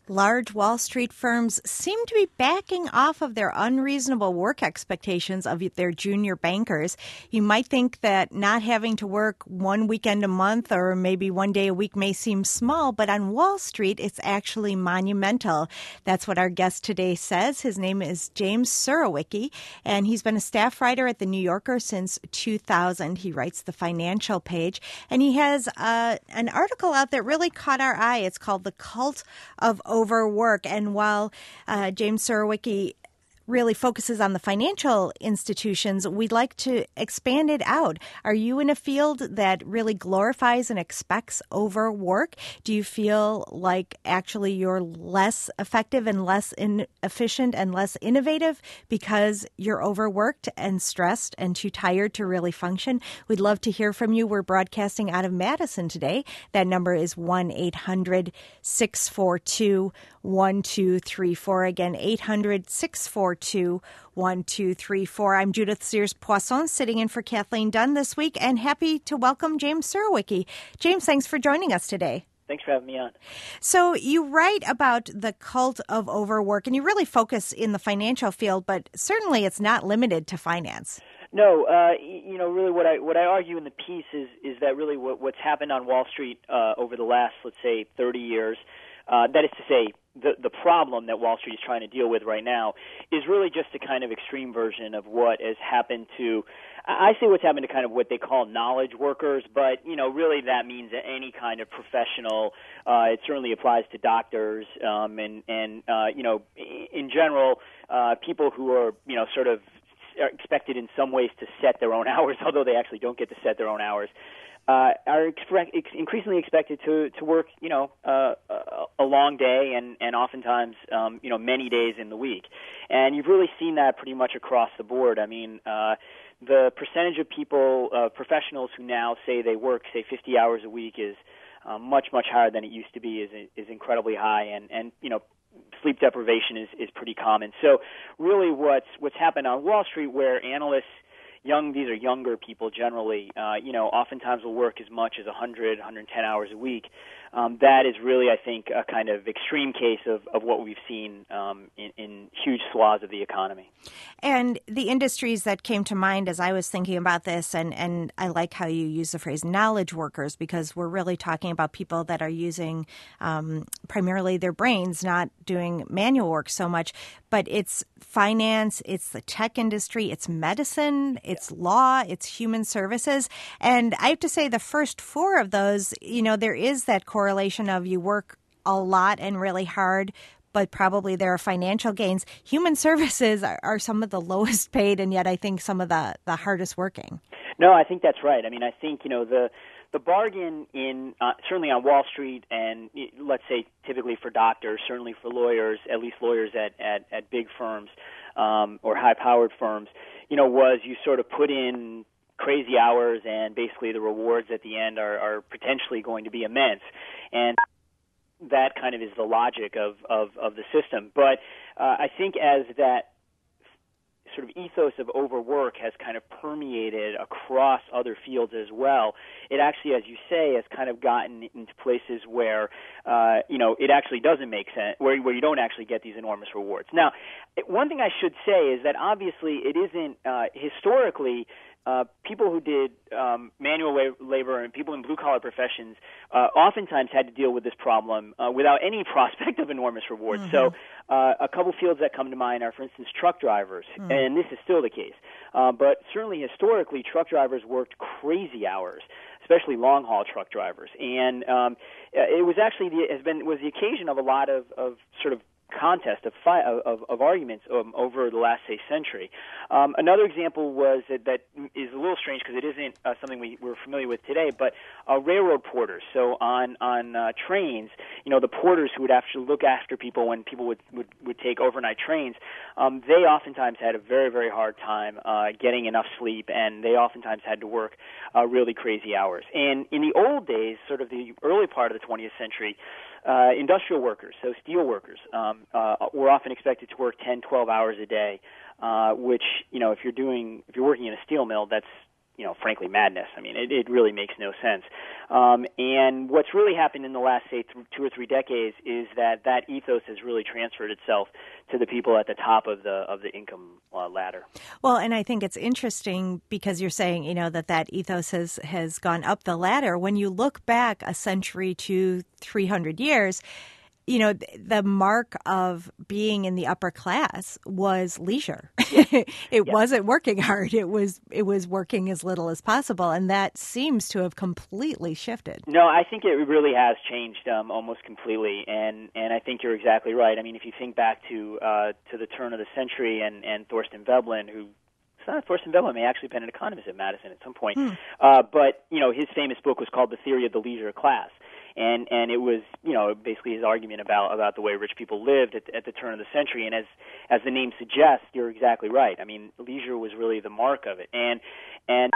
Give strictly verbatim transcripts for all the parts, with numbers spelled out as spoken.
Large Wall Street firms seem to be backing off of their unreasonable work expectations of their junior bankers. You might think that not having to work one weekend a month or maybe one day a week may seem small, but on Wall Street, it's actually monumental. That's what our guest today says. His name is James Surowiecki, and he's been a staff writer at The New Yorker since two thousand. He writes the financial page, and he has uh, an article out that really caught our eye. It's called The Cult of Overwork. And while uh, James Surowiecki really focuses on the financial institutions, we'd like to expand it out. Are you in a field that really glorifies and expects overwork? Do you feel like actually you're less effective and less efficient and less innovative because you're overworked and stressed and too tired to really function? We'd love to hear from you. We're broadcasting out of Madison today. That number is one eight hundred six four two one two three four. Again, eight hundred six four two one two three four. I'm Judith Sears-Poisson, sitting in for Kathleen Dunn this week, and happy to welcome James Surowiecki. James, thanks for joining us today. Thanks for having me on. So you write about the cult of overwork, and you really focus in the financial field, but certainly it's not limited to finance. No, uh, you know, really what I what I argue in the piece is is that really what, what's happened on Wall Street uh, over the last, let's say, thirty years, uh, that is to say, the the problem that Wall Street is trying to deal with right now is really just a kind of extreme version of what has happened to, I say what's happened to kind of what they call knowledge workers, but, you know, really that means any kind of professional. Uh, it certainly applies to doctors um, and, and uh, you know, in general, uh, people who are, you know, sort of are expected in some ways to set their own hours, although they actually don't get to set their own hours. Uh, are expre- ex- increasingly expected to, to work, you know, uh, a, a long day and, and oftentimes, um, you know, many days in the week. And you've really seen that pretty much across the board. I mean, uh, the percentage of people, uh, professionals who now say they work, say, fifty hours a week is uh, much, much higher than it used to be, is is incredibly high. And, and you know, sleep deprivation is, is pretty common. So really what's what's happened on Wall Street, where analysts, Young, these are younger people generally, uh, you know, oftentimes will work as much as one hundred, one hundred ten hours a week. Um, that is really, I think, a kind of extreme case of, of what we've seen um, in, in huge swaths of the economy. And the industries that came to mind as I was thinking about this, and, and I like how you use the phrase knowledge workers, because we're really talking about people that are using um, primarily their brains, not doing manual work so much. But it's finance, it's the tech industry, it's medicine, it's yeah. law, it's human services. And I have to say the first four of those, you know, there is that correlation of you work a lot and really hard, but probably there are financial gains. Human services are, are some of the lowest paid, and yet I think some of the, the hardest working. No, I think that's right. I mean, I think, you know, the the bargain in uh, certainly on Wall Street and let's say typically for doctors, certainly for lawyers, at least lawyers at, at, at big firms um, or high-powered firms, you know, was you sort of put in crazy hours and basically the rewards at the end are, are potentially going to be immense. And that kind of is the logic of, of, of the system. But uh, I think as that sort of ethos of overwork has kind of permeated across other fields as well, it actually, as you say, has kind of gotten into places where, uh, you know, it actually doesn't make sense, where, where you don't actually get these enormous rewards. Now, one thing I should say is that obviously it isn't uh, historically Uh, people who did um, manual labor and people in blue-collar professions uh, oftentimes had to deal with this problem uh, without any prospect of enormous rewards. Mm-hmm. So uh, a couple fields that come to mind are, for instance, truck drivers, mm. and this is still the case. Uh, but certainly historically, truck drivers worked crazy hours, especially long-haul truck drivers. And um, it was actually the, has been was the occasion of a lot of, of sort of contest of, fi- of, of arguments um, over the last, say, century. Um, another example was that, that is a little strange because it isn't uh, something we, we're familiar with today, but uh, railroad porters. So on on uh, trains, you know, the porters who would actually look after people when people would, would, would take overnight trains, um, they oftentimes had a very, very hard time uh, getting enough sleep, and they oftentimes had to work uh, really crazy hours. And in the old days, sort of the early part of the twentieth century, Uh, industrial workers, so steel workers, um, uh, were often expected to work ten, twelve hours a day, uh, which, you know, if you're doing, if you're working in a steel mill, that's you know, frankly, madness. I mean, it, it really makes no sense. Um, and what's really happened in the last, say, th- two or three decades is that that ethos has really transferred itself to the people at the top of the of the income uh, ladder. Well, and I think it's interesting because you're saying, you know, that that ethos has, has gone up the ladder. When you look back a century to three hundred years, you know, the mark of being in the upper class was leisure. it yeah. wasn't working hard. It was it was working as little as possible, and that seems to have completely shifted. No, I think it really has changed um, almost completely, and, and I think you're exactly right. I mean, if you think back to uh, to the turn of the century and, and Thorstein Veblen, who it's not Thorstein Veblen may actually have been an economist at Madison at some point, hmm. uh, but you know, his famous book was called The Theory of the Leisure Class. And and it was, you know, basically his argument about, about the way rich people lived at, at the turn of the century. And as as the name suggests, you're exactly right. I mean, leisure was really the mark of it. And and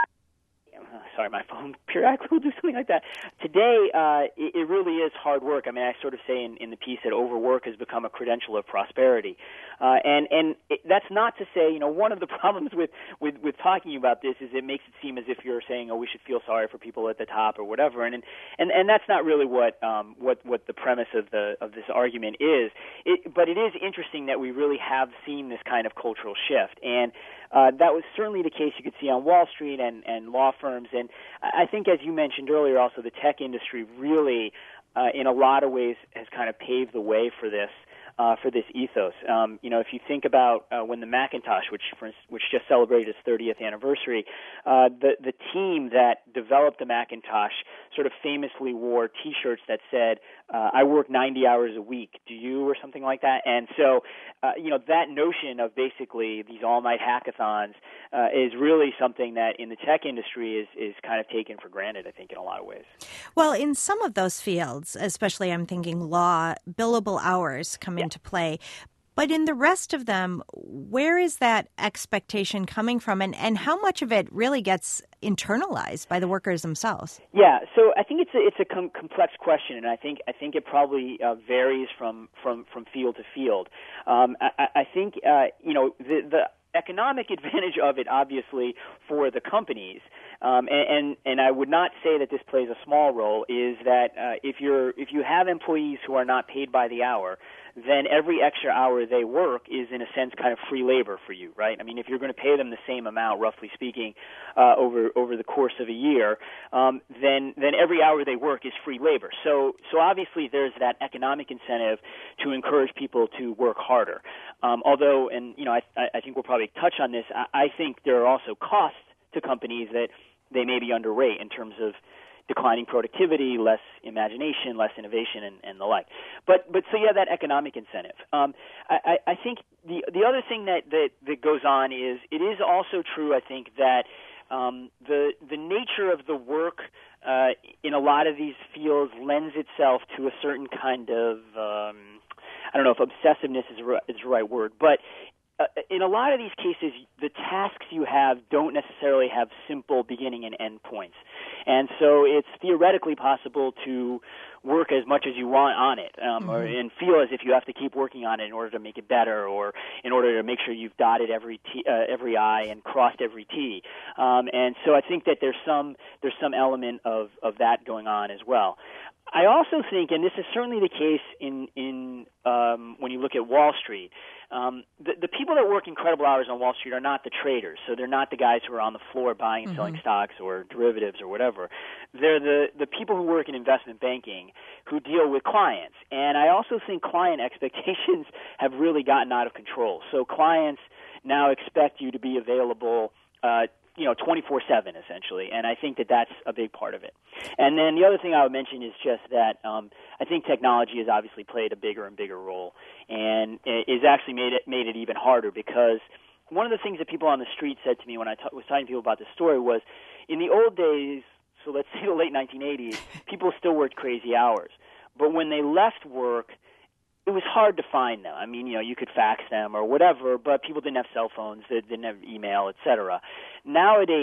sorry, my phone periodically will do something like that. Today, uh, it, it really is hard work. I mean, I sort of say in, in the piece that overwork has become a credential of prosperity. Uh, and and it, that's not to say, you know, one of the problems with, with, with talking about this is it makes it seem as if you're saying, oh, we should feel sorry for people at the top or whatever. And and, and that's not really what um, what what the premise of the of this argument is. It, but it is interesting that we really have seen this kind of cultural shift. And uh, that was certainly the case you could see on Wall Street and, and law firms. And I think, as you mentioned earlier, also the tech industry really, uh, in a lot of ways, has kind of paved the way for this. Uh, for this ethos. Um, you know, if you think about uh, when the Macintosh, which for instance, which just celebrated its thirtieth anniversary, uh, the the team that developed the Macintosh sort of famously wore T-shirts that said, uh, "I work ninety hours a week. Do you?" or something like that. And so, uh, you know, that notion of basically these all-night hackathons uh, is really something that in the tech industry is is kind of taken for granted, I think, in a lot of ways. Well, in some of those fields, especially I'm thinking law, billable hours come yeah. into play. But in the rest of them, where is that expectation coming from, and, and how much of it really gets internalized by the workers themselves? Yeah, so I think it's a, it's a com- complex question, and I think I think it probably uh, varies from, from, from field to field. Um, I, I think uh, you know the the economic advantage of it, obviously, for the companies, um, and, and and I would not say that this plays a small role, is that uh, if you're if you have employees who are not paid by the hour, then every extra hour they work is, in a sense, kind of free labor for you, right? I mean, if you're going to pay them the same amount, roughly speaking, uh, over over the course of a year, um, then then every hour they work is free labor. So so obviously there's that economic incentive to encourage people to work harder. Um, although, and you know, I, I think we'll probably touch on this. I, I think there are also costs to companies that they may be underrate in terms of declining productivity, less imagination, less innovation, and, and the like. But but so you have that economic incentive. Um, I, I think the the other thing that, that, that goes on is it is also true, I think, that um, the the nature of the work uh, in a lot of these fields lends itself to a certain kind of um, I don't know if obsessiveness is, is the right word, but Uh, in a lot of these cases, the tasks you have don't necessarily have simple beginning and end points. And so it's theoretically possible to work as much as you want on it, um, mm-hmm. or, and feel as if you have to keep working on it in order to make it better, or in order to make sure you've dotted every T, uh, every I and crossed every T. Um, and so I think that there's some there's some element of, of that going on as well. I also think, and this is certainly the case in in um, when you look at Wall Street, um, the, the people that work incredible hours on Wall Street are not the traders. So they're not the guys who are on the floor buying and mm-hmm. selling stocks or derivatives or whatever. They're the, the people who work in investment banking who deal with clients. And I also think client expectations have really gotten out of control. So clients now expect you to be available uh you know, twenty-four seven essentially, and I think that that's a big part of it. And then the other thing I would mention is just that um, I think technology has obviously played a bigger and bigger role, and is actually made it made it even harder, because one of the things that people on the street said to me when I t- was talking to people about this story was, in the old days, so let's say the late nineteen eighties, people still worked crazy hours, but when they left work, it was hard to find them. I mean, you know, you could fax them or whatever, but people didn't have cell phones, they didn't have email, et cetera. Nowadays,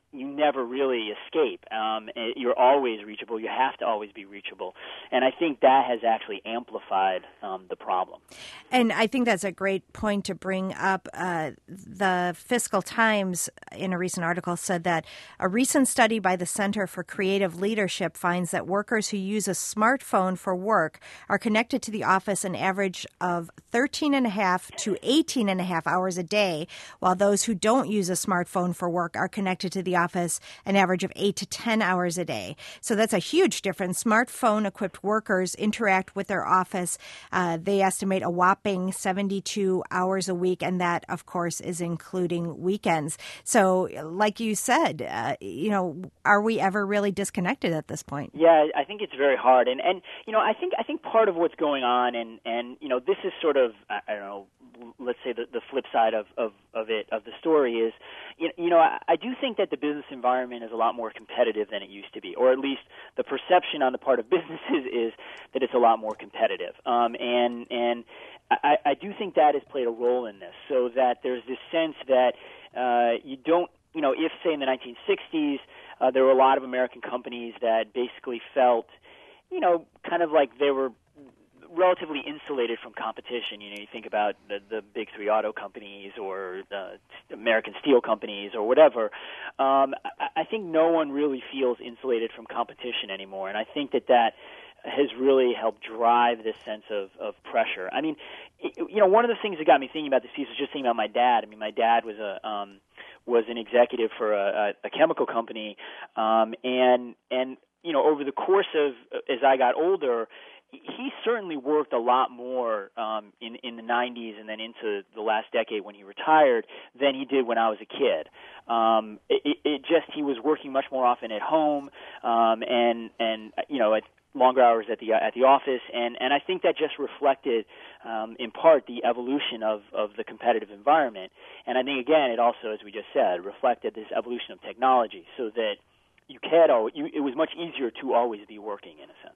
you never really escape. Um, you're always reachable. You have to always be reachable. And I think that has actually amplified um, the problem. And I think that's a great point to bring up. Uh, the Fiscal Times, in a recent article, said that a recent study by the Center for Creative Leadership finds that workers who use a smartphone for work are connected to the office an average of thirteen and a half to eighteen and a half hours a day, while those who don't use a smartphone for work are connected to the office an average of eight to ten hours a day. So that's a huge difference. Smartphone-equipped workers interact with their office. Uh, they estimate a whopping seventy-two hours a week, and that, of course, is including weekends. So, like you said, uh, you know, are we ever really disconnected at this point? Yeah, I think it's very hard, and and you know, I think I think part of what's going on, and and you know, this is sort of I, I don't know. Let's say the, the flip side of, of, of it of the story is, you, you know, I, I do think that the business environment is a lot more competitive than it used to be, or at least the perception on the part of businesses is that it's a lot more competitive. Um, and and I, I do think that has played a role in this, so that there's this sense that uh, you don't, you know, if say in the nineteen sixties uh, there were a lot of American companies that basically felt, you know, kind of like they were relatively insulated from competition. You know, you think about the, the big three auto companies or the American steel companies or whatever. Um, I, I think no one really feels insulated from competition anymore, and I think that that has really helped drive this sense of, of pressure. I mean, it, you know, one of the things that got me thinking about this piece was just thinking about my dad. I mean, my dad was a um, was an executive for a, a, a chemical company, um, and and you know, over the course of as I got older, he certainly worked a lot more um, in, in the nineties and then into the last decade when he retired than he did when I was a kid. Um, it, it just he was working much more often at home um, and and you know at longer hours at the at the office, and, and I think that just reflected um, in part the evolution of, of the competitive environment. And I think again it also, as we just said, reflected this evolution of technology, so that you can you, it was much easier to always be working in a sense.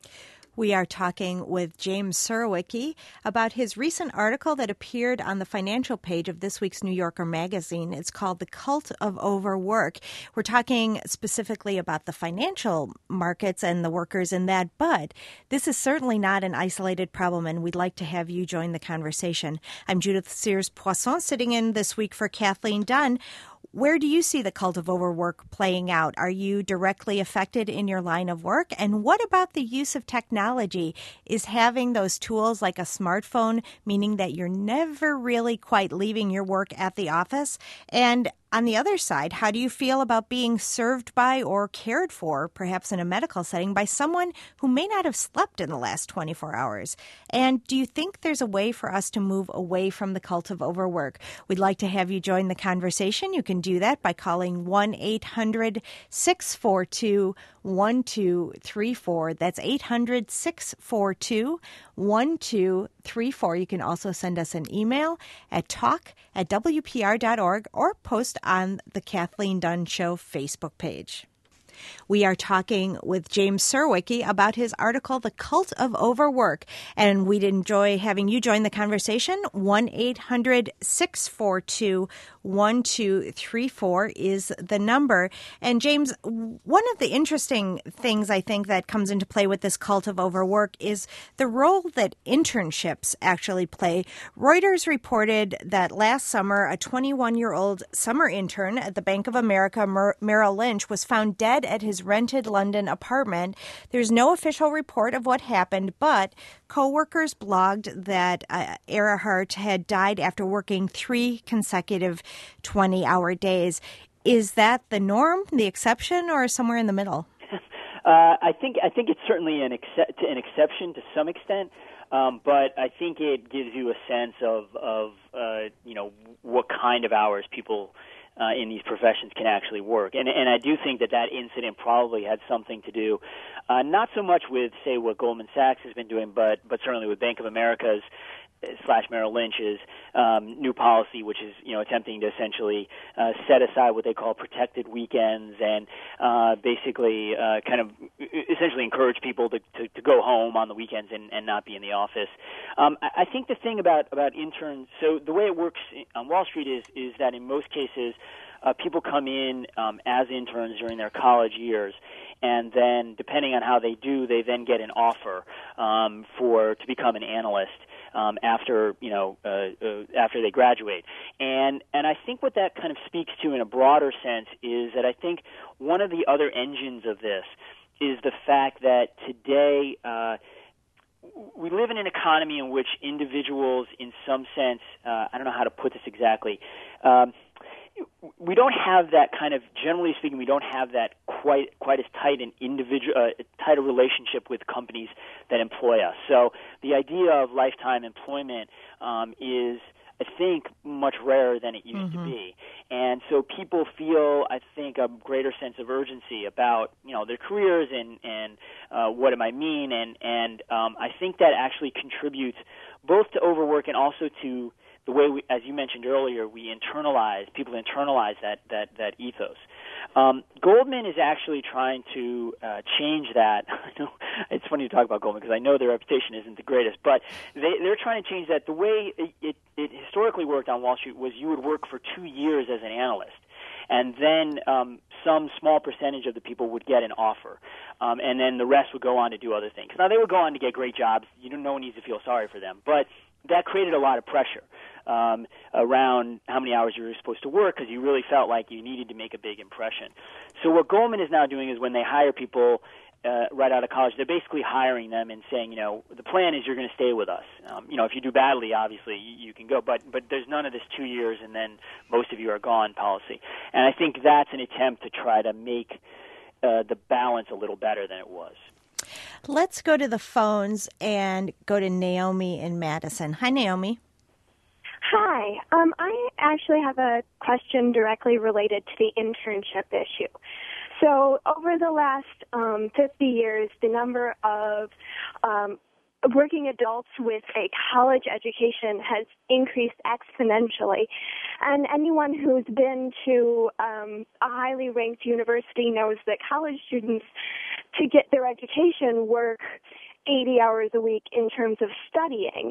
We are talking with James Surowiecki about his recent article that appeared on the financial page of this week's New Yorker magazine. It's called The Cult of Overwork. We're talking specifically about the financial markets and the workers in that, but this is certainly not an isolated problem, and we'd like to have you join the conversation. I'm Judith Sears-Poisson, sitting in this week for Kathleen Dunn. Where do you see the cult of overwork playing out? Are you directly affected in your line of work? And what about the use of technology? Is having those tools like a smartphone meaning that you're never really quite leaving your work at the office? And on the other side, how do you feel about being served by or cared for, perhaps in a medical setting, by someone who may not have slept in the last twenty-four hours? And do you think there's a way for us to move away from the cult of overwork? We'd like to have you join the conversation. You can do that by calling one eight hundred six four two one two three four. That's eight hundred six four two one two three four. You can also send us an email at talk at w p r dot org or post on the Kathleen Dunn Show Facebook page. We are talking with James Surowiecki about his article, The Cult of Overwork, and we'd enjoy having you join the conversation. one eight hundred six four two one two three four is the number. And James, one of the interesting things I think that comes into play with this cult of overwork is the role that internships actually play. Reuters reported that last summer, a twenty-one-year-old summer intern at the Bank of America Mer- Merrill Lynch was found dead at his rented London apartment. There's no official report of what happened, but coworkers blogged that uh, Earhart had died after working three consecutive twenty-hour days. Is that the norm, the exception, or somewhere in the middle? Uh, I think I think it's certainly an, exce- an exception to some extent, um, but I think it gives you a sense of, of uh, you know, what kind of hours people Uh, in these professions can actually work. And, and I do think that that incident probably had something to do, uh, not so much with, say, what Goldman Sachs has been doing, but, but certainly with Bank of America's slash Merrill Lynch's um, new policy, which is, you know, attempting to essentially uh, set aside what they call protected weekends and uh, basically uh, kind of essentially encourage people to, to, to go home on the weekends and, and not be in the office. Um, I, I think the thing about, about interns, so the way it works on Wall Street is, is that in most cases, uh, people come in um, as interns during their college years, and then depending on how they do, they then get an offer um, for to become an analyst um, after you know uh, uh, after they graduate. And and I think what that kind of speaks to in a broader sense is that I think one of the other engines of this is the fact that today uh, we live in an economy in which individuals, in some sense, uh, I don't know how to put this exactly, um, we don't have that kind of, generally speaking, we don't have that quite quite as tight an individual, uh, tight a relationship with companies that employ us. So the idea of lifetime employment um, is, I think, much rarer than it used mm-hmm. to be. And so people feel, I think, a greater sense of urgency about, you know, their careers and, and uh, what it might mean. And, and um, I think that actually contributes both to overwork and also to the way, we, as you mentioned earlier, we internalize, people internalize that, that, that ethos. Um, Goldman is actually trying to uh, change that. I know it's funny to talk about Goldman because I know their reputation isn't the greatest, but they, they're trying to change that. The way it, it, it historically worked on Wall Street was you would work for two years as an analyst, and then um, some small percentage of the people would get an offer, um, and then the rest would go on to do other things. Now, they would go on to get great jobs. You don't, no one needs to feel sorry for them, but that created a lot of pressure um, around how many hours you were supposed to work because you really felt like you needed to make a big impression. So what Goldman is now doing is when they hire people uh, right out of college, they're basically hiring them and saying, you know, the plan is you're going to stay with us. Um, you know, if you do badly, obviously, you, you can go. But but there's none of this two years and then most of you are gone policy. And I think that's an attempt to try to make uh, the balance a little better than it was. Let's go to the phones and go to Naomi in Madison. Hi, Naomi. Hi. Um, I actually have a question directly related to the internship issue. So over the last um, fifty years, the number of um, working adults with a college education has increased exponentially. And anyone who's been to um, a highly ranked university knows that college students, to get their education, work eighty hours a week in terms of studying.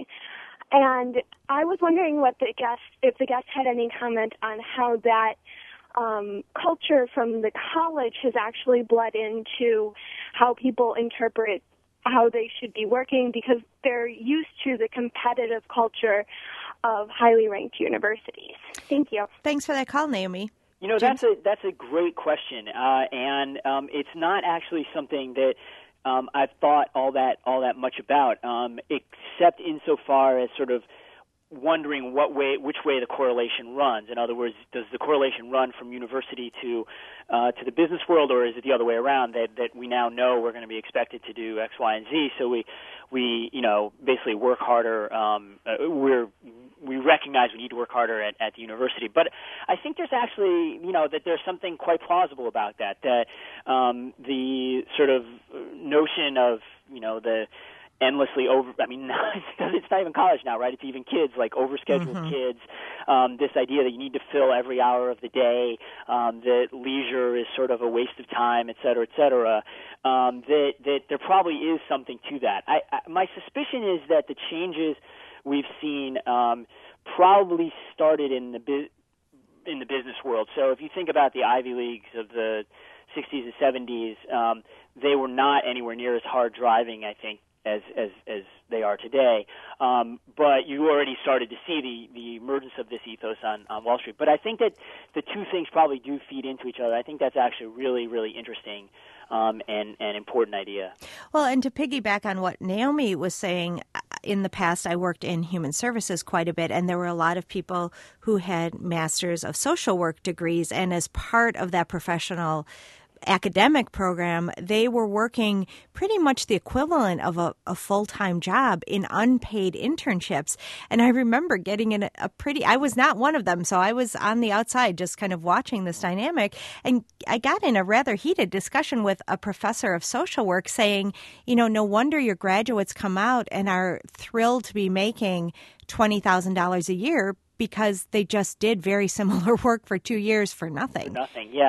And I was wondering what the guest, if the guest had any comment on how that um, culture from the college has actually bled into how people interpret how they should be working, because they're used to the competitive culture of highly ranked universities. Thank you. Thanks for that call, Naomi. You know, that's a that's a great question, uh, and um, it's not actually something that um, I've thought all that all that much about, um, except insofar as sort of wondering what way, which way the correlation runs. In other words, does the correlation run from university to uh, to the business world, or is it the other way around? That that we now know we're going to be expected to do X, Y, and Z, so we we you know basically work harder. Um, uh, we're we recognize we need to work harder at, at the university. But I think there's actually, you know, that there's something quite plausible about that, that um, the sort of notion of, you know, the endlessly over, I mean, it's not even college now, right? It's even kids, like overscheduled mm-hmm. kids, um, this idea that you need to fill every hour of the day, um, that leisure is sort of a waste of time, et cetera, et cetera, um, that, that there probably is something to that. I, I, my suspicion is that the changes we've seen um, probably started in the bu- in the business world. So if you think about the Ivy Leagues of the sixties and seventies, um, they were not anywhere near as hard driving, I think, as as, as they are today. Um, but you already started to see the, the emergence of this ethos on, on Wall Street. But I think that the two things probably do feed into each other. I think that's actually really, really interesting um, and an important idea. Well, and to piggyback on what Naomi was saying, in the past I worked in human services quite a bit, and there were a lot of people who had masters of social work degrees, and as part of that professional academic program, they were working pretty much the equivalent of a, a full-time job in unpaid internships. And I remember getting in a, a pretty, I was not one of them, so I was on the outside just kind of watching this dynamic. And I got in a rather heated discussion with a professor of social work saying, you know, no wonder your graduates come out and are thrilled to be making twenty thousand dollars a year because they just did very similar work for two years for nothing. For nothing, yeah.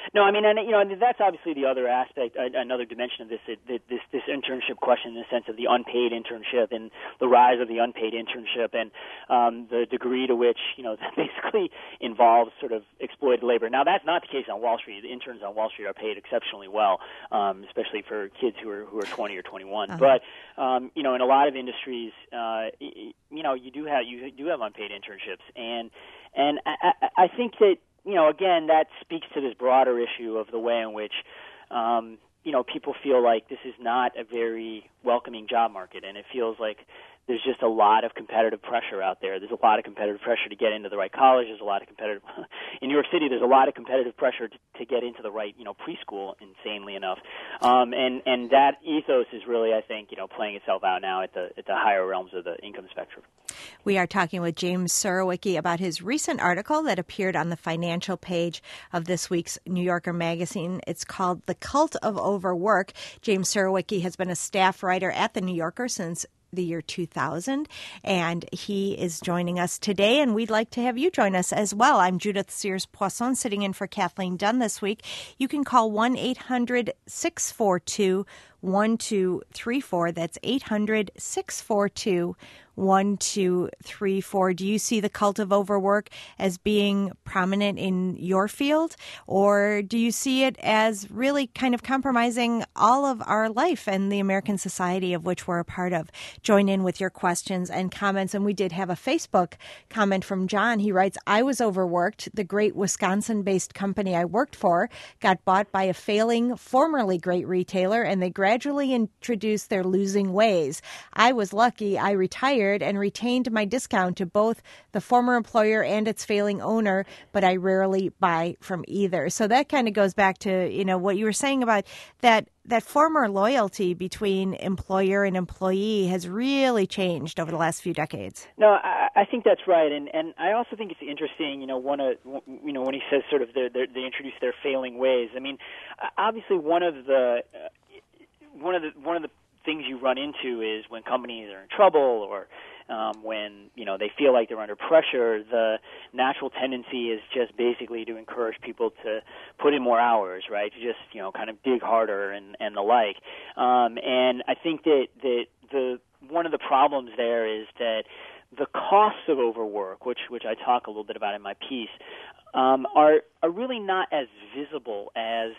No, I mean, and you know, that's obviously the other aspect, another dimension of this, this this internship question, in the sense of the unpaid internship and the rise of the unpaid internship, and um, the degree to which, you know, that basically involves sort of exploited labor. Now, that's not the case on Wall Street. The interns on Wall Street are paid exceptionally well, um, especially for kids who are who are twenty or twenty-one. Uh-huh. But um, you know, in a lot of industries, uh, you know, you do have you do have unpaid internships, and and I, I think that, you know, again, that speaks to this broader issue of the way in which, um, you know, people feel like this is not a very welcoming job market, and it feels like there's just a lot of competitive pressure out there. There's a lot of competitive pressure to get into the right college. There's a lot of competitive in New York City. There's a lot of competitive pressure to, to get into the right, you know, preschool. Insanely enough, um, and and that ethos is really, I think, you know, playing itself out now at the at the higher realms of the income spectrum. We are talking with James Surowiecki about his recent article that appeared on the financial page of this week's New Yorker magazine. It's called "The Cult of Overwork." James Surowiecki has been a staff writer at the New Yorker since the year two thousand, and he is joining us today, and we'd like to have you join us as well. I'm Judith Sears-Poisson, sitting in for Kathleen Dunn this week. You can call one eight hundred six four two one two three four. That's eight hundred six four two one two three four. Do you see the cult of overwork as being prominent in your field, or do you see it as really kind of compromising all of our life and the American society of which we're a part of? Join in with your questions and comments. And we did have a Facebook comment from John. He writes, "I was overworked. The great Wisconsin-based company I worked for got bought by a failing, formerly great retailer, and they gradually introduced their losing ways. I was lucky. I retired and retained my discount to both the former employer and its failing owner, but I rarely buy from either." So that kind of goes back to, you know, what you were saying about that that former loyalty between employer and employee has really changed over the last few decades. No, I, I think that's right, and and I also think it's interesting, you know, one of you know when he says sort of the, the, they introduce their failing ways. I mean, obviously one of the uh, one of the one of the things you run into is when companies are in trouble, or um, when, you know, they feel like they're under pressure, the natural tendency is just basically to encourage people to put in more hours, right? To just, you know, kind of dig harder and, and the like. Um, and I think that, that the one of the problems there is that the costs of overwork, which which I talk a little bit about in my piece, um, are are really not as visible as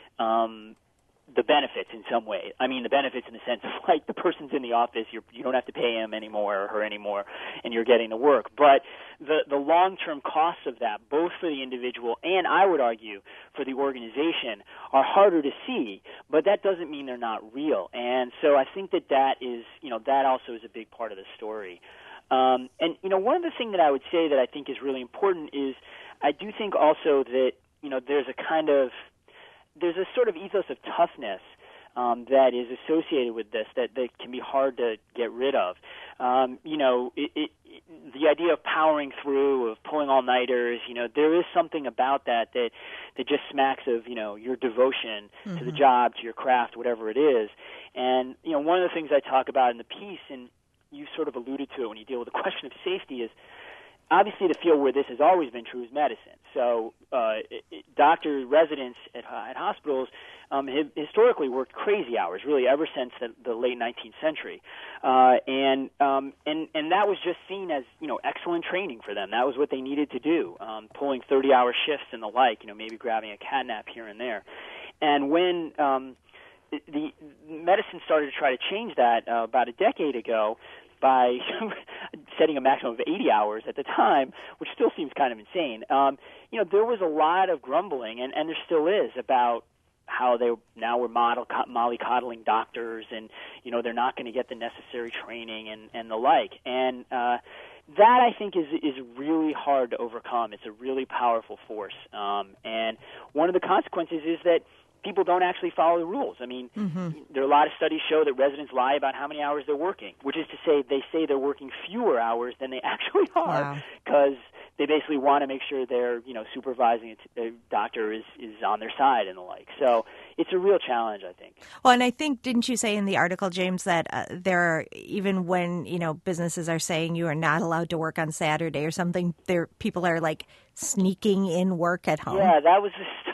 um, the benefits in some way. I mean, the benefits in the sense of, like, the person's in the office, you're, you don't have to pay him anymore or her anymore, and you're getting the work. But the, the long-term costs of that, both for the individual and, I would argue, for the organization, are harder to see, but that doesn't mean they're not real. And so I think that that is, you know, that also is a big part of the story. Um, and, you know, one of the things that I would say that I think is really important is I do think also that, you know, there's a kind of there's a sort of ethos of toughness um, that is associated with this that, that can be hard to get rid of. Um, you know, it, it, the idea of powering through, of pulling all-nighters, you know, there is something about that that, that just smacks of, you know, your devotion mm-hmm. to the job, to your craft, whatever it is. And, you know, one of the things I talk about in the piece, and you sort of alluded to it when you deal with the question of safety, is obviously the field where this has always been true is medicine. So uh, doctors, residents at, at hospitals um, have historically worked crazy hours, really, ever since the, the late nineteenth century. Uh, and, um, and and that was just seen as, you know, excellent training for them. That was what they needed to do, um, pulling thirty-hour shifts and the like, you know, maybe grabbing a cat nap here and there. And when um, the, the medicine started to try to change that uh, about a decade ago, by setting a maximum of eighty hours at the time, which still seems kind of insane. Um, you know, there was a lot of grumbling, and, and there still is, about how they now were model, mollycoddling doctors, and, you know, they're not going to get the necessary training and, and the like. And uh, that, I think, is is really hard to overcome. It's a really powerful force. Um, and one of the consequences is that people don't actually follow the rules. I mean, mm-hmm. there are a lot of studies show that residents lie about how many hours they're working, which is to say they say they're working fewer hours than they actually are, because wow. they basically want to make sure their, you know, supervising a doctor is, is on their side and the like. So it's a real challenge, I think. Well, and I think, didn't you say in the article, James, that uh, there are, even when, you know, businesses are saying you are not allowed to work on Saturday or something, there people are like sneaking in work at home? Yeah, that was the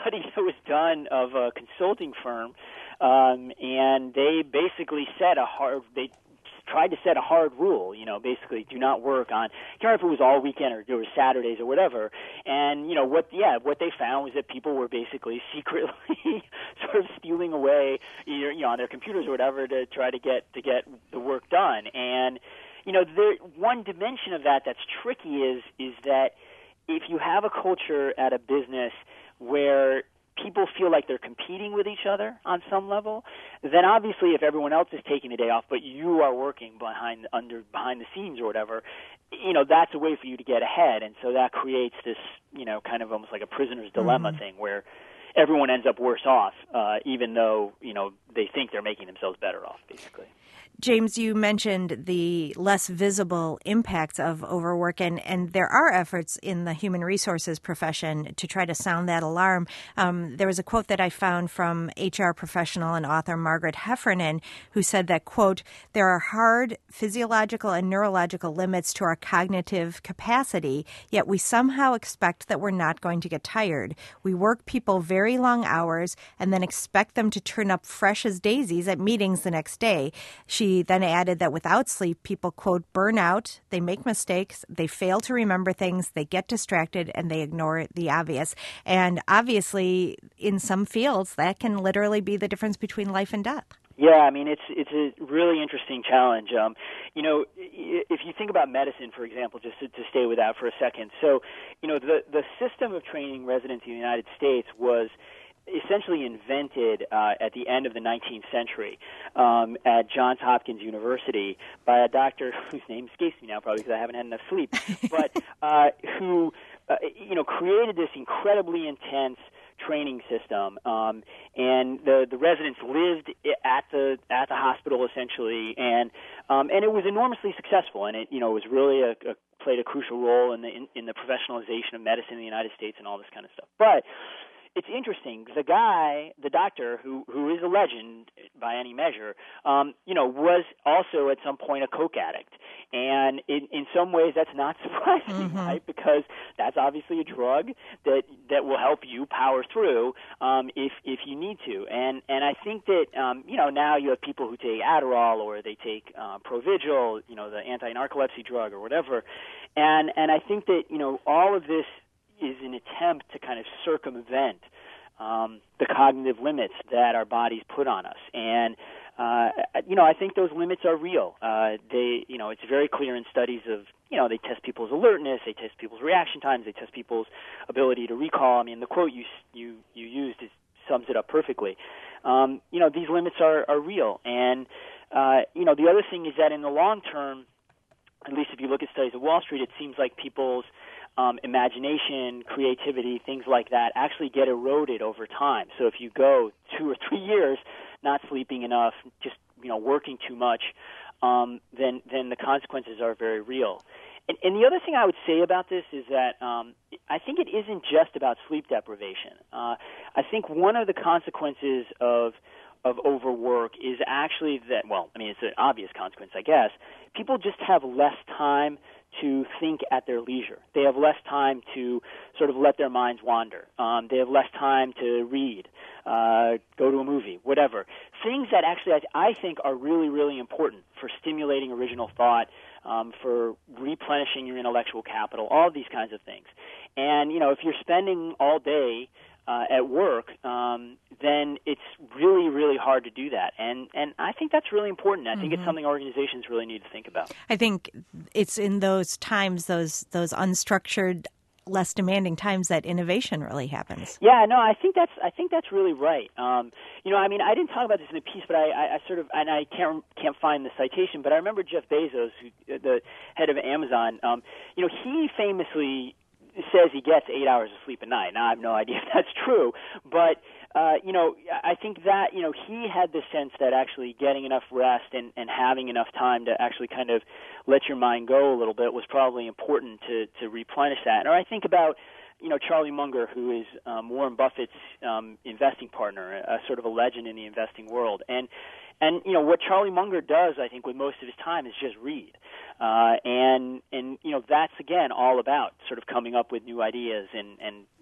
study that was done of a consulting firm, um, and they basically set a hard they tried to set a hard rule, you know, basically do not work on, I can't remember if it was all weekend or it was Saturdays or whatever. And, you know, what, yeah, what they found was that people were basically secretly sort of stealing away, either, you know, on their computers or whatever to try to get, to get the work done. And, you know, the one dimension of that that's tricky is, is that if you have a culture at a business where people feel like they're competing with each other on some level, then obviously if everyone else is taking the day off but you are working behind under behind the scenes or whatever, you know, that's a way for you to get ahead. And so that creates this, you know, kind of almost like a prisoner's dilemma mm-hmm. thing where everyone ends up worse off, uh, even though, you know, they think they're making themselves better off, basically. James, you mentioned the less visible impacts of overwork, and, and there are efforts in the human resources profession to try to sound that alarm. Um, there was a quote that I found from H R professional and author Margaret Heffernan, who said that, quote, there are hard physiological and neurological limits to our cognitive capacity, yet we somehow expect that we're not going to get tired. We work people very long hours and then expect them to turn up fresh as daisies at meetings the next day. She She then added that without sleep, people, quote, burn out, they make mistakes, they fail to remember things, they get distracted, and they ignore the obvious. And obviously, in some fields, that can literally be the difference between life and death. Yeah, I mean, it's it's a really interesting challenge. Um, you know, if you think about medicine, for example, just to, to stay with that for a second. So, you know, the, the system of training residents in the United States was essentially invented uh, at the end of the nineteenth century um, at Johns Hopkins University by a doctor whose name escapes me now, probably because I haven't had enough sleep, but uh, who uh, you know created this incredibly intense training system, um, and the the residents lived at the at the hospital essentially, and um, and it was enormously successful, and it you know was really a, a played a crucial role in the in, in the professionalization of medicine in the United States and all this kind of stuff, but. It's interesting. The guy, the doctor, who who is a legend by any measure, um, you know, was also at some point a coke addict, and in in some ways that's not surprising, mm-hmm. right? Because that's obviously a drug that that will help you power through um, if if you need to, and and I think that um, you know now you have people who take Adderall or they take uh, Provigil, you know, the anti-narcolepsy drug or whatever, and and I think that you know all of this is an attempt to kind of circumvent um, the cognitive limits that our bodies put on us. And, uh, you know, I think those limits are real. Uh, they, you know, it's very clear in studies of, you know, they test people's alertness, they test people's reaction times, they test people's ability to recall. I mean, the quote you you, you used is, sums it up perfectly. Um, you know, these limits are, are real. And, uh, you know, the other thing is that in the long term, at least if you look at studies of Wall Street, it seems like people's Um, imagination, creativity, things like that actually get eroded over time. So if you go two or three years not sleeping enough, just you know working too much, um, then then the consequences are very real. And, and the other thing I would say about this is that um, I think it isn't just about sleep deprivation. Uh, I think one of the consequences of of overwork is actually that, well, I mean, it's an obvious consequence, I guess. People just have less time to think at their leisure. They have less time to sort of let their minds wander. Um, they have less time to read, uh, go to a movie, whatever. Things that actually I, I think are really, really important for stimulating original thought, um, for replenishing your intellectual capital, all of these kinds of things. And, you know, if you're spending all day Uh, at work, um, then it's really, really hard to do that. And and I think that's really important. I think mm-hmm. it's something organizations really need to think about. I think it's in those times, those those unstructured, less demanding times that innovation really happens. Yeah, no, I think that's I think that's really right. Um, you know, I mean, I didn't talk about this in the piece, but I, I, I sort of and I can't can't find the citation, but I remember Jeff Bezos, who, the head of Amazon. Um, you know, he famously says he gets eight hours of sleep a night. Now, I have no idea if that's true, but, uh, you know, I think that, you know, he had the sense that actually getting enough rest and, and having enough time to actually kind of let your mind go a little bit was probably important to, to replenish that. Or I think about, you know, Charlie Munger, who is um, Warren Buffett's um, investing partner, a, a sort of a legend in the investing world. And, and you know, what Charlie Munger does, I think, with most of his time is just read. Uh, and, and, you know, that's, again, all about sort of coming up with new ideas and, and, you know,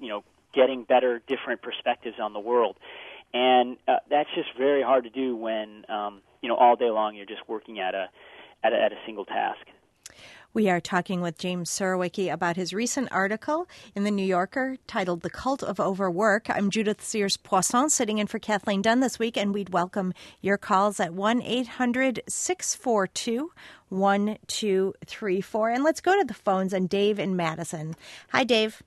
getting better, different perspectives on the world. And uh, that's just very hard to do when, um, you know, all day long you're just working at a, at a, at a single task. We are talking with James Surowiecki about his recent article in The New Yorker titled The Cult of Overwork. I'm Judith Sears-Poisson, sitting in for Kathleen Dunn this week, and we'd welcome your calls at one eight hundred six four two one two three four. And let's go to the phones and Dave in Madison. Hi, Dave.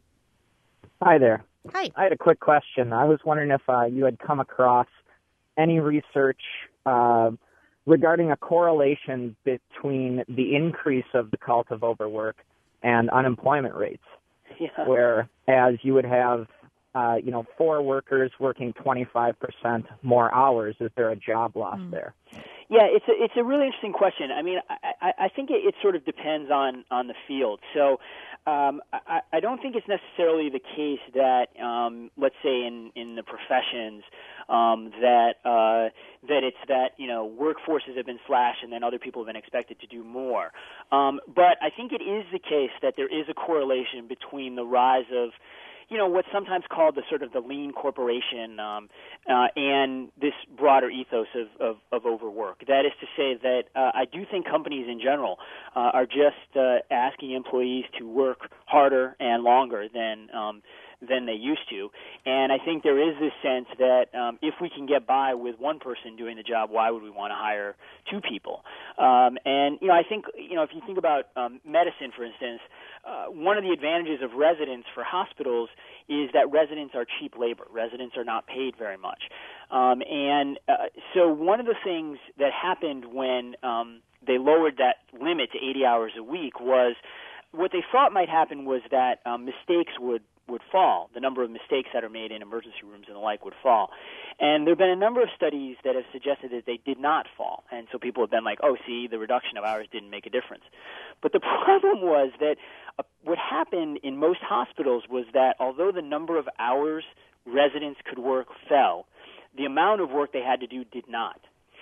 Hi there. Hi. I had a quick question. I was wondering if uh, you had come across any research uh, regarding a correlation between the increase of the cult of overwork and unemployment rates, yeah. whereas you would have, uh, you know, four workers working twenty-five percent more hours. Is there a job loss mm. there? Yeah, it's a, it's a really interesting question. I mean, I, I think it, it sort of depends on, on the field. So um, I, I don't think it's necessarily the case that, um, let's say in, in the professions, um, that uh, that it's that, you know, workforces have been slashed and then other people have been expected to do more. Um, but I think it is the case that there is a correlation between the rise of, you know, what's sometimes called the sort of the lean corporation um, uh, and this broader ethos of, of, of overwork. That is to say that uh, I do think companies in general uh, are just uh, asking employees to work harder and longer than um, than they used to. And I think there is this sense that um, if we can get by with one person doing the job, why would we want to hire two people? Um, and, you know, I think, you know, if you think about um, medicine, for instance, uh, one of the advantages of residents for hospitals is that residents are cheap labor. Residents are not paid very much. Um, and uh, so one of the things that happened when um, they lowered that limit to eighty hours a week was what they thought might happen was that um, mistakes would would fall. The number of mistakes that are made in emergency rooms and the like would fall. And there have been a number of studies that have suggested that they did not fall. And so people have been like, oh, see, the reduction of hours didn't make a difference. But the problem was that uh, what happened in most hospitals was that although the number of hours residents could work fell, the amount of work they had to do did not.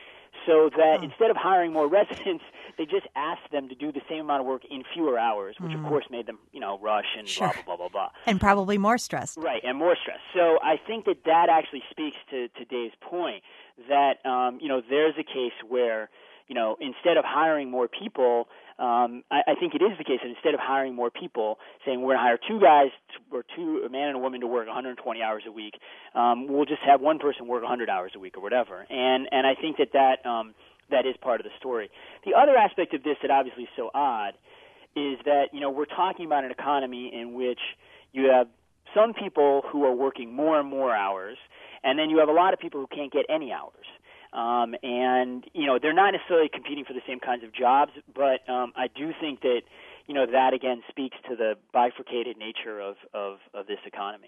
So that oh. instead of hiring more residents, they just asked them to do the same amount of work in fewer hours, which mm. of course made them, you know, rush and sure. blah, blah, blah, blah, blah. And probably more stressed. Right, and more stress. So I think that that actually speaks to, to Dave's point that, um, you know, there's a case where, you know, instead of hiring more people, um, I, I think it is the case that instead of hiring more people, saying we're going to hire two guys to, or two, a man and a woman to work one hundred twenty hours a week, um, we'll just have one person work one hundred hours a week or whatever. And and I think that that, um, that is part of the story. The other aspect of this that obviously is so odd is that, you know, we're talking about an economy in which you have some people who are working more and more hours, and then you have a lot of people who can't get any hours. Um, and, you know, they're not necessarily competing for the same kinds of jobs, but um, I do think that, you know, that, again, speaks to the bifurcated nature of, of, of this economy.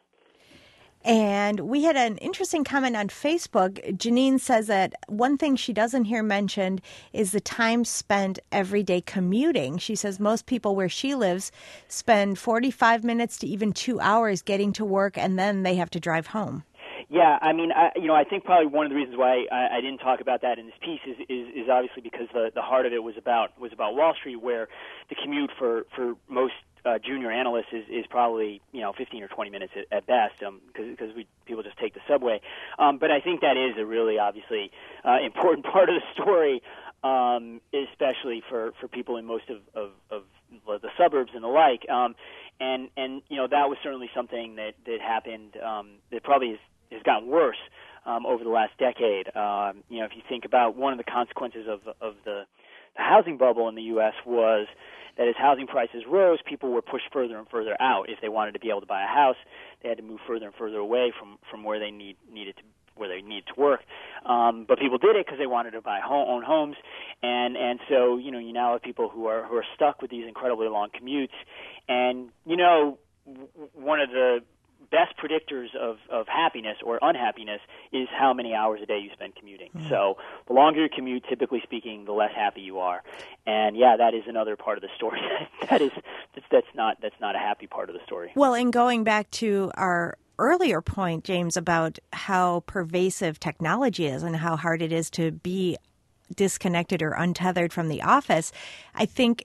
And we had an interesting comment on Facebook. Janine says that one thing she doesn't hear mentioned is the time spent every day commuting. She says most people where she lives spend forty-five minutes to even two hours getting to work, and then they have to drive home. Yeah, I mean, I, you know, I think probably one of the reasons why I, I didn't talk about that in this piece is, is, is obviously because the, the heart of it was about was about Wall Street, where the commute for, for most uh, junior analysts is, is probably, you know, fifteen or twenty minutes at, at best, um, because we people just take the subway. Um, but I think that is a really obviously uh, important part of the story, um, especially for, for people in most of, of, of the suburbs and the like. Um, and and you know, that was certainly something that that happened um, that probably is. has gotten worse um, over the last decade. Um, you know, if you think about one of the consequences of of the, the housing bubble in the U S was that as housing prices rose, people were pushed further and further out. If they wanted to be able to buy a house, they had to move further and further away from, from where they need needed to where they needed to work. Um, but people did it because they wanted to buy home, own homes, and and so you know you now have people who are who are stuck with these incredibly long commutes. And you know, w- one of the best predictors of, of happiness or unhappiness is how many hours a day you spend commuting. Mm. So the longer your commute, typically speaking, the less happy you are. And yeah, that is another part of the story. that is that's, that's not that's not a happy part of the story. Well, and going back to our earlier point, James, about how pervasive technology is and how hard it is to be disconnected or untethered from the office, I think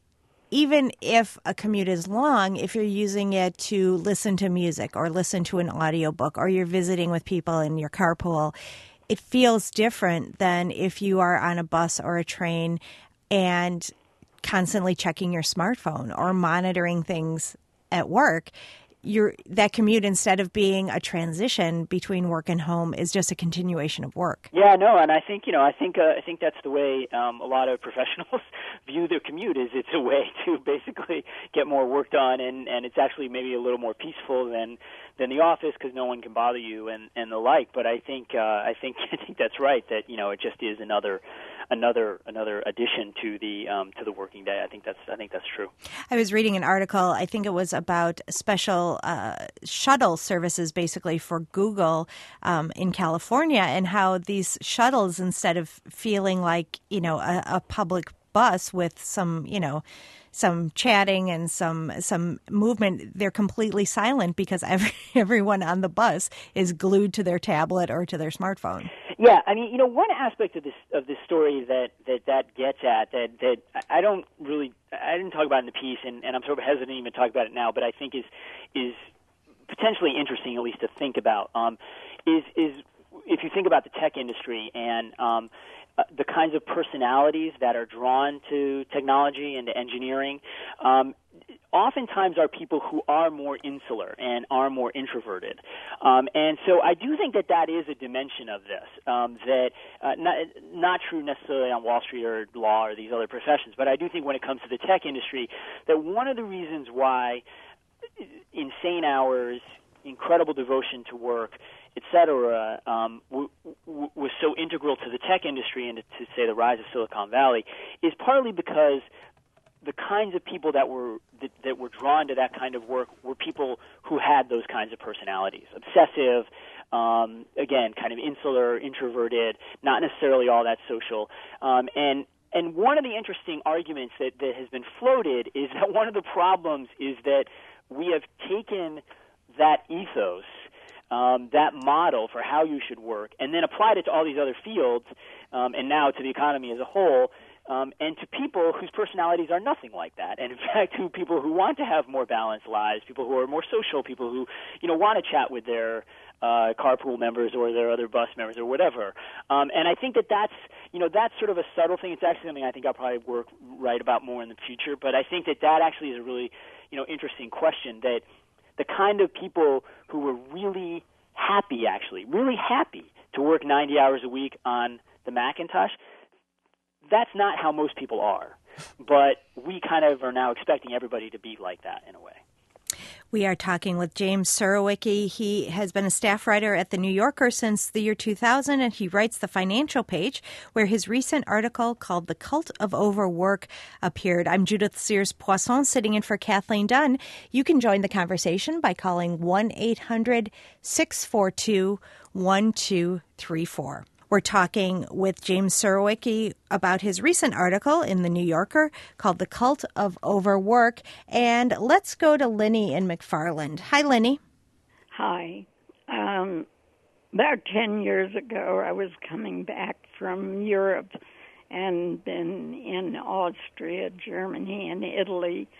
even if a commute is long, if you're using it to listen to music or listen to an audiobook or you're visiting with people in your carpool, it feels different than if you are on a bus or a train and constantly checking your smartphone or monitoring things at work. Your that commute, instead of being a transition between work and home, is just a continuation of work. Yeah, no, and I think you know, I think uh, I think that's the way um, a lot of professionals view their commute. Is it's a way to basically get more work done, and, and it's actually maybe a little more peaceful than than the office because no one can bother you and, and the like. But I think uh, I think I think that's right. That you know, it just is another another another addition to the um, to the working day. I think that's I think that's true. I was reading an article. I think it was about special uh, shuttle services, basically for Google um, in California, and how these shuttles, instead of feeling like you know a, a public bus with some you know. some chatting and some some movement, they're completely silent because every, everyone on the bus is glued to their tablet or to their smartphone. Yeah, I mean, you know, one aspect of this of this story that that, that gets at that that I don't really I didn't talk about in the piece, and, and I'm sort of hesitant to even talk about it now, but I think is is potentially interesting at least to think about. Um, is is if you think about the tech industry and um, Uh, the kinds of personalities that are drawn to technology and to engineering, um, oftentimes are people who are more insular and are more introverted. Um, and so I do think that that is a dimension of this, um, that uh, not, not true necessarily on Wall Street or law or these other professions, but I do think when it comes to the tech industry, that one of the reasons why insane hours, incredible devotion to work, et cetera, um, w- w- was so integral to the tech industry and to, to, say, the rise of Silicon Valley, is partly because the kinds of people that were that, that were drawn to that kind of work were people who had those kinds of personalities, obsessive, um, again, kind of insular, introverted, not necessarily all that social, um, and and one of the interesting arguments that, that has been floated is that one of the problems is that we have taken that ethos, Um, that model for how you should work, and then applied it to all these other fields, um, and now to the economy as a whole, um, and to people whose personalities are nothing like that. And in fact, to people who want to have more balanced lives, people who are more social, people who, you know, want to chat with their uh, carpool members or their other bus members or whatever. Um, and I think that that's, you know, that's sort of a subtle thing. It's actually something I think I'll probably work write about more in the future. But I think that that actually is a really, you know, interesting question, that the kind of people who were really happy, actually, really happy to work ninety hours a week on the Macintosh, that's not how most people are. But we kind of are now expecting everybody to be like that in a way. We are talking with James Surowiecki. He has been a staff writer at The New Yorker since the year two thousand, and he writes the financial page, where his recent article called The Cult of Overwork appeared. I'm Judith Sears-Poisson, sitting in for Kathleen Dunn. You can join the conversation by calling one eight hundred six four two one two three four. We're talking with James Surowiecki about his recent article in The New Yorker called The Cult of Overwork. And let's go to Lenny in McFarland. Hi, Lenny. Hi. Um, about ten years ago, I was coming back from Europe and been in Austria, Germany, and Italy.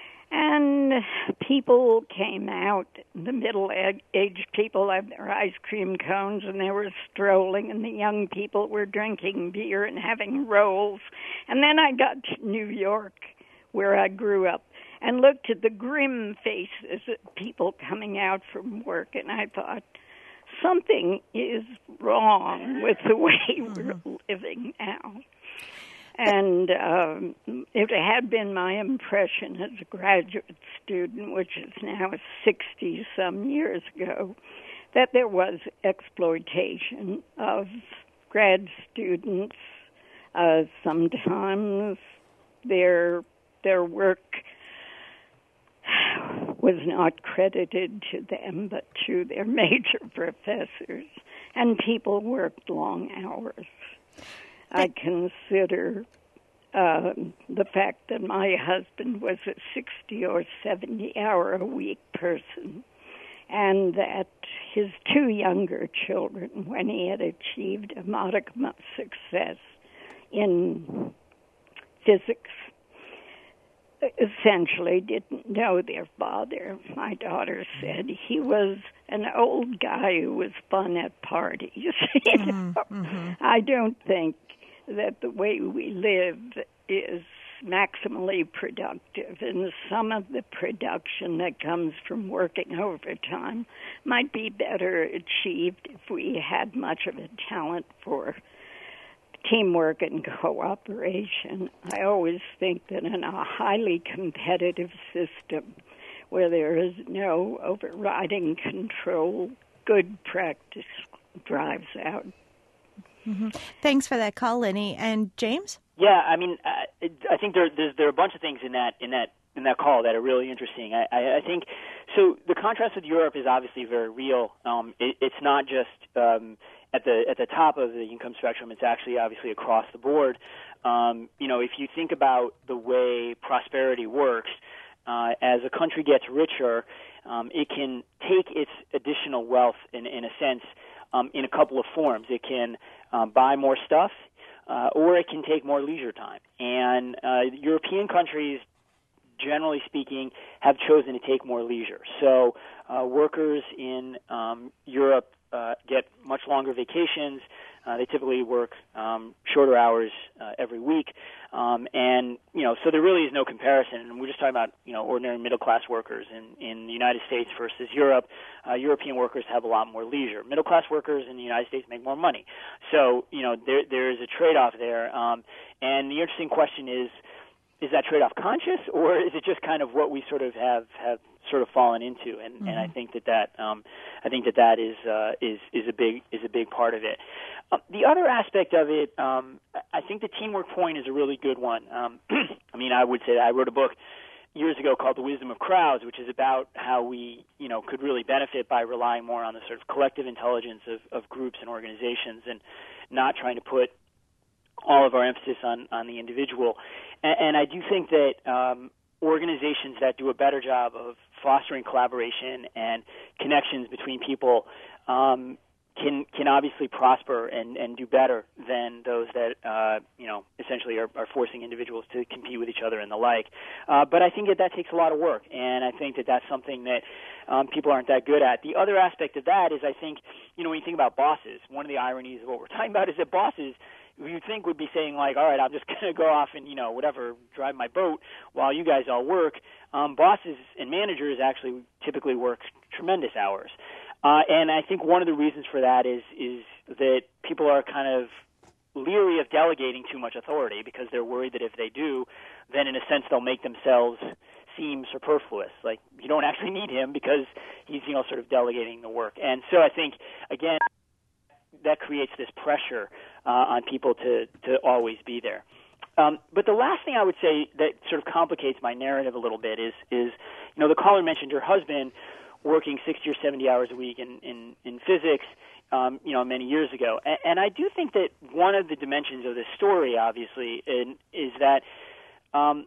And people came out, the middle-aged people had their ice cream cones, and they were strolling, and the young people were drinking beer and having rolls. And then I got to New York, where I grew up, and looked at the grim faces of people coming out from work, and I thought, something is wrong with the way we're living now. And um, it had been my impression as a graduate student, which is now sixty-some years ago, that there was exploitation of grad students. Uh, sometimes their their work was not credited to them, but to their major professors, and people worked long hours. I consider uh, the fact that my husband was a sixty or seventy hour a week person, and that his two younger children, when he had achieved a modicum of success in physics, essentially didn't know their father. My daughter said he was an old guy who was fun at parties. you know? mm-hmm. I don't think that the way we live is maximally productive, and some of the production that comes from working overtime might be better achieved if we had much of a talent for teamwork and cooperation. I always think that in a highly competitive system where there is no overriding control, good practice drives out. Mm-hmm. Thanks for that call, Lenny. And James? Yeah, I mean, I, I think there there's, there are a bunch of things in that in that in that call that are really interesting. I, I, I think so. The contrast with Europe is obviously very real. Um, it, it's not just um, at the at the top of the income spectrum. It's actually obviously across the board. Um, you know, if you think about the way prosperity works, uh, as a country gets richer, um, it can take its additional wealth in in a sense um, in a couple of forms. It can um, buy more stuff. Uh, or it can take more leisure time. And uh, European countries, generally speaking, have chosen to take more leisure. So uh, workers in um, Europe uh, get much longer vacations. Uh, they typically work um, shorter hours uh, every week. Um, and, you know, so there really is no comparison. And we're just talking about, you know, ordinary middle-class workers in, in the United States versus Europe. Uh, European workers have a lot more leisure. Middle-class workers in the United States make more money. So, you know, there there is a trade-off there. Um, and the interesting question is, is that trade-off conscious, or is it just kind of what we sort of have, have sort of fallen into? And, mm-hmm. and I think that that um, I think that that is uh, is is a big is a big part of it. Uh, the other aspect of it, um, I think the teamwork point is a really good one. Um, I mean, I would say that I wrote a book years ago called The Wisdom of Crowds, which is about how we, you know, could really benefit by relying more on the sort of collective intelligence of, of groups and organizations and not trying to put all of our emphasis on, on the individual. And, and I do think that um, organizations that do a better job of fostering collaboration and connections between people um, can can obviously prosper and, and do better than those that, uh, you know, essentially are, are forcing individuals to compete with each other and the like. Uh, but I think that that takes a lot of work, and I think that that's something that um, people aren't that good at. The other aspect of that is I think, you know, when you think about bosses, one of the ironies of what we're talking about is that bosses, who you think would be saying, like, all right, I'm just going to go off and, you know, whatever, drive my boat while you guys all work. Um, bosses and managers actually typically work tremendous hours. Uh, and I think one of the reasons for that is is that people are kind of leery of delegating too much authority because they're worried that if they do, then in a sense they'll make themselves seem superfluous. Like, you don't actually need him because he's, you know, sort of delegating the work. And so I think, again, that creates this pressure uh, on people to, to always be there. Um, but the last thing I would say that sort of complicates my narrative a little bit is, is you know, the caller mentioned her husband working sixty or seventy hours a week in, in, in physics, um, you know, many years ago. And, and I do think that one of the dimensions of this story, obviously, in, is that um,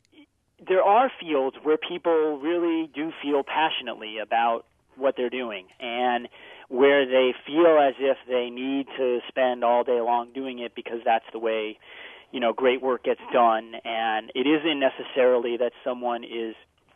there are fields where people really do feel passionately about what they're doing and where they feel as if they need to spend all day long doing it because that's the way, you know, great work gets done. And it isn't necessarily that someone is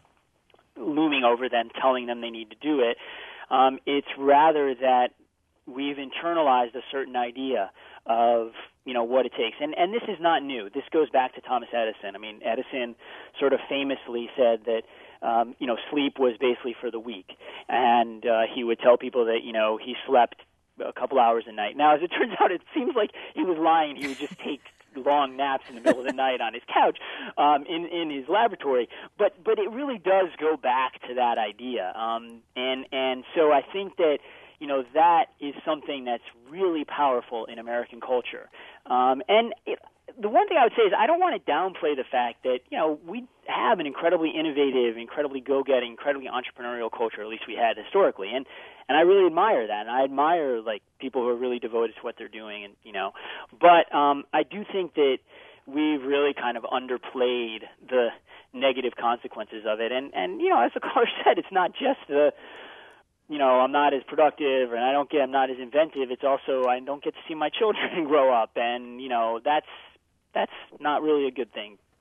looming over them, telling them they need to do it. Um, it's rather that we've internalized a certain idea of, you know, what it takes. And and this is not new. This goes back to Thomas Edison. I mean, Edison sort of famously said that, um, you know, sleep was basically for the weak. And uh, he would tell people that, you know, he slept a couple hours a night. Now, as it turns out, it seems like he was lying. He would just take long naps in the middle of the night on his couch um, in in his laboratory. But but it really does go back to that idea. Um, and and so I think that, you know, that is something that's really powerful in American culture. Um, and it, the one thing I would say is I don't want to downplay the fact that, you know, we have an incredibly innovative, incredibly go-getting, incredibly entrepreneurial culture, at least we had historically. And and I really admire that. And I admire, like, people who are really devoted to what they're doing. And, you know, but um, I do think that we've really kind of underplayed the negative consequences of it. And, and you know, as the caller said, it's not just the, you know, I'm not as productive and I don't get, I'm not as inventive. It's also I don't get to see my children grow up. And, you know, that's that's not really a good thing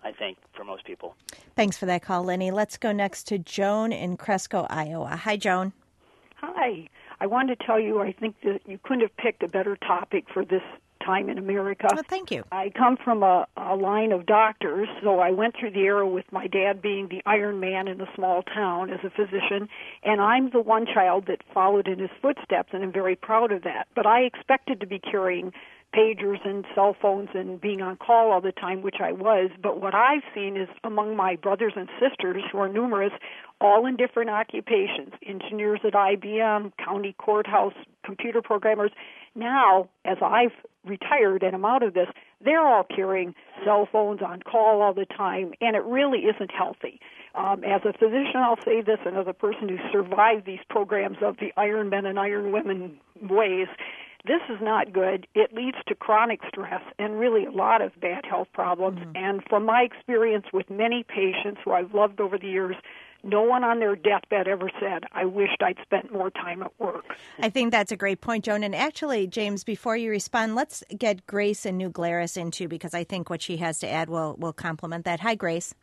I think, for most people. Thanks for that call, Lenny. Let's go next to Joan in Cresco, Iowa. Hi, Joan. Hi. I wanted to tell you I think that you couldn't have picked a better topic for this time in America. Well, thank you. I come from a, a line of doctors, so I went through the era with my dad being the Iron Man in a small town as a physician, and I'm the one child that followed in his footsteps, and I'm very proud of that. But I expected to be carrying pagers and cell phones and being on call all the time, which I was. But what I've seen is among my brothers and sisters, who are numerous, all in different occupations, engineers at I B M, county courthouse, computer programmers. Now, as I've retired and I'm out of this, they're all carrying cell phones on call all the time, and it really isn't healthy. Um, as a physician, I'll say this, and as a person who survived these programs of the Iron Men and Iron Women ways, this is not good. It leads to chronic stress and really a lot of bad health problems. Mm-hmm. And from my experience with many patients who I've loved over the years, no one on their deathbed ever said, I wished I'd spent more time at work. I think that's a great point, Joan. And actually, James, before you respond, let's get Grace in New Glarus in too, because I think what she has to add will, will complement that. Hi, Grace.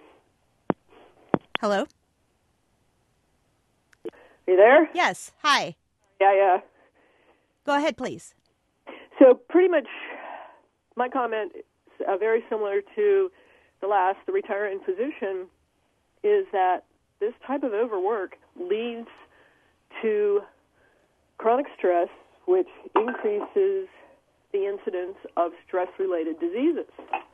Hello? Are you there? Yes. Hi. Yeah, yeah. Go ahead, please. So pretty much my comment is uh, very similar to the last, the retiring physician, is that this type of overwork leads to chronic stress, which increases the incidence of stress-related diseases.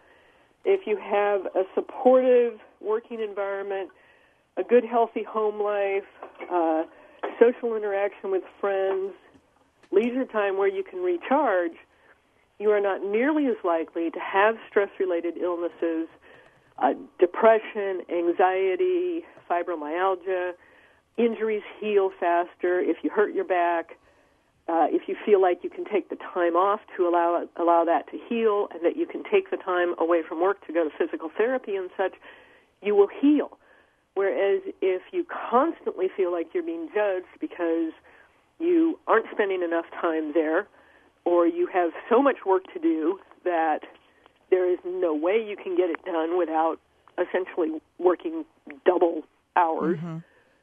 If you have a supportive working environment, a good, healthy home life, uh, social interaction with friends, leisure time where you can recharge, you are not nearly as likely to have stress-related illnesses, uh, depression, anxiety, fibromyalgia. Injuries heal faster if you hurt your back. Uh, if you feel like you can take the time off to allow allow that to heal, and that you can take the time away from work to go to physical therapy and such, you will heal. Whereas if you constantly feel like you're being judged because you aren't spending enough time there, or you have so much work to do that there is no way you can get it done without essentially working double hours, mm-hmm.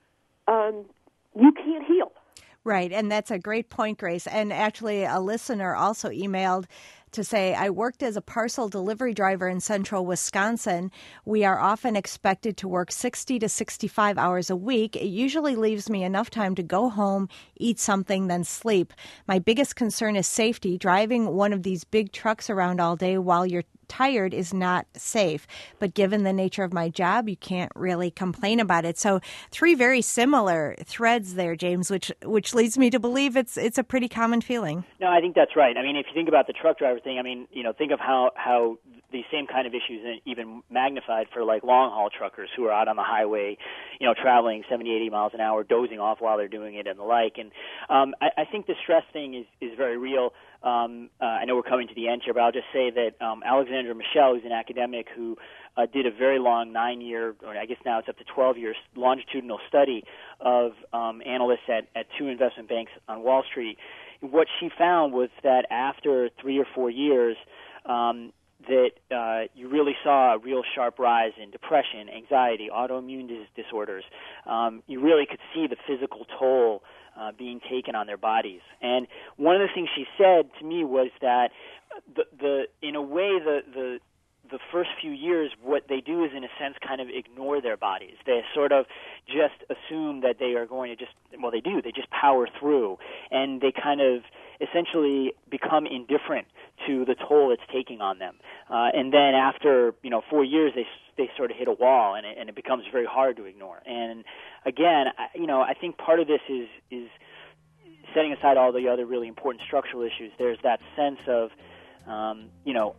um, you can't heal. Right, and that's a great point, Grace. And actually, a listener also emailed to say, I worked as a parcel delivery driver in central Wisconsin. We are often expected to work sixty to sixty-five hours a week. It usually leaves me enough time to go home, eat something, then sleep. My biggest concern is safety. Driving one of these big trucks around all day while you're tired is not safe. But given the nature of my job, you can't really complain about it. So three very similar threads there, James, which which leads me to believe it's it's a pretty common feeling. No, I think that's right. I mean, if you think about the truck driver thing, I mean, you know, think of how, how these same kind of issues are even magnified for like long-haul truckers who are out on the highway, you know, traveling seventy, eighty miles an hour, dozing off while they're doing it and the like. And um, I, I think the stress thing is, is very real. Um, uh, I know we're coming to the end here, but I'll just say that um, Alexandra Michelle, who's an academic who uh, did a very long nine-year, or I guess now it's up to twelve years, longitudinal study of um, analysts at, at two investment banks on Wall Street. What she found was that after three or four years, um, that uh, you really saw a real sharp rise in depression, anxiety, autoimmune dis- disorders. Um, you really could see the physical toll uh, being taken on their bodies. And one of the things she said to me was that the, the in a way, the, the the first few years, what they do is, in a sense, kind of ignore their bodies. They sort of just assume that they are going to just, well, they do. They just power through. And they kind of essentially become indifferent to the toll it's taking on them. Uh, and then after, you know, four years, they they sort of hit a wall, and it, and it becomes very hard to ignore. And again, I, you know, I think part of this is is setting aside all the other really important structural issues. There's that sense of, um, you know,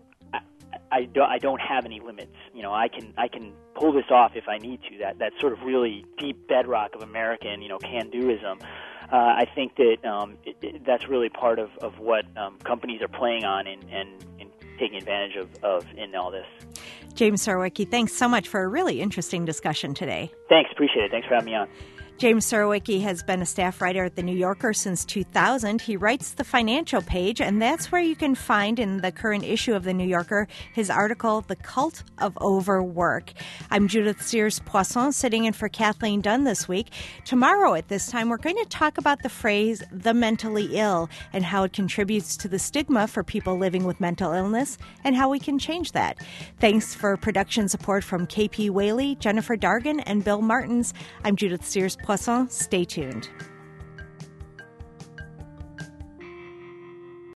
I don't, I don't have any limits. You know, I can I can pull this off if I need to. That that sort of really deep bedrock of American, you know, can-doism. Uh, I think that um, it, it, that's really part of, of what um, companies are playing on and, and, and taking advantage of, of in all this. James Surowiecki, thanks so much for a really interesting discussion today. Thanks. Appreciate it. Thanks for having me on. James Surowiecki has been a staff writer at The New Yorker since two thousand. He writes the financial page, and that's where you can find in the current issue of The New Yorker his article, The Cult of Overwork. I'm Judith Sears-Poisson, sitting in for Kathleen Dunn this week. Tomorrow at this time, we're going to talk about the phrase, the mentally ill, and how it contributes to the stigma for people living with mental illness, and how we can change that. Thanks for production support from K P Whaley, Jennifer Dargan, and Bill Martins. I'm Judith Sears-Poisson. Stay tuned.